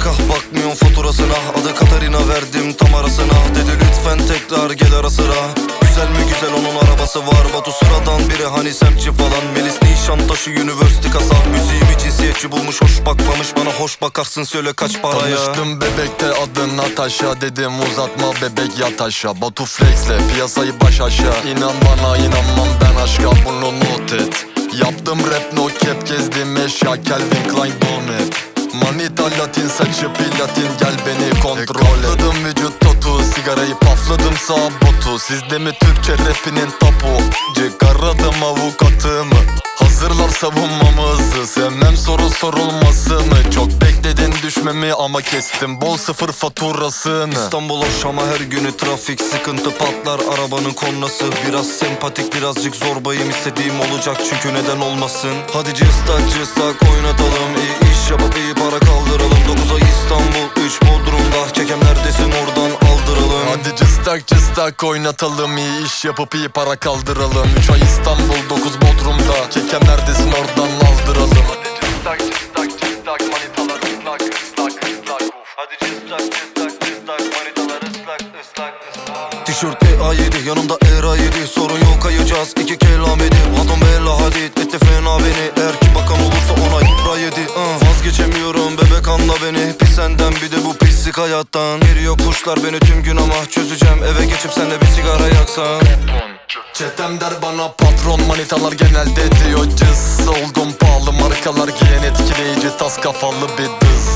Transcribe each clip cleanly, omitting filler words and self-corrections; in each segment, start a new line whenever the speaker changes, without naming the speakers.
Kah bakmıyorum faturasına, adı Katarina verdim tam arasına. Dedi lütfen tekrar gel ara sıra. Güzel mi güzel, onun arabası var. Batu sıradan biri hani semtçi falan. Melis Nişantaşı University kasa. Müziğimi cinsiyetçi bulmuş, hoş bakmamış bana. Hoş bakarsın söyle kaç paraya.
Tanıştım bebekte adın Natasha, dedim uzatma bebek yat aşağı. Batu flexle piyasayı baş aşağı. İnan bana inanmam ben aşka, bunu not et. Yaptım rap no cap, gezdim eşya Calvin Klein Bonnet. Manita latin, saçı platin, gel beni kontrol et. Katladım vücut tatu, sigarayı pafladım sağ botu. Sizde mi Türkçe rapinin tapu? Çıkaradım avukatımı, hazırlar savunmamızı. Sevmem soru sorulması mı? Çok bekledin düşmemi ama kestim bol sıfır faturasını.
İstanbul hoş ama her günü trafik sıkıntı, patlar arabanın kornası. Biraz sempatik birazcık zorbayım, istediğim olacak çünkü neden olmasın. Hadi cıstak oynatalım, iyi iş yapıp iyi para kaldıralım. 9 ay İstanbul 3 Bodrum'da, kekem neredesin oradan aldıralım.
Hadi cıstak oynatalım, iyi iş yapıp iyi para kaldıralım. 3 ay İstanbul 9 Bodrum'da, kekem neredesin oradan aldıralım. Hadi cıstak manitalar ıslak.
Hadi cıstak manitalar ıslak. Tişört EA7 yanımda ERA7, sorun yok kayacağız 2 kelam edin. Adam bella hadid etti fena beni, eğer ki bakan olursa ona y***a 7. Vazgeçemiyorum bebek anla beni, pis senden bir de bu pislik hayattan. Geliyor kuşlar beni tüm gün ama çözeceğim, eve geçip senle bir sigara yaksan.
Çetem der bana patron, manitalar genelde diyor cız. Oldum pahalı markalar giyen, etkileyici tas kafalı bir dız.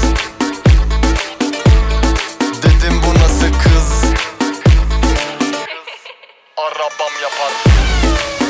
Dedim bu nasıl kız? Arabam yapar.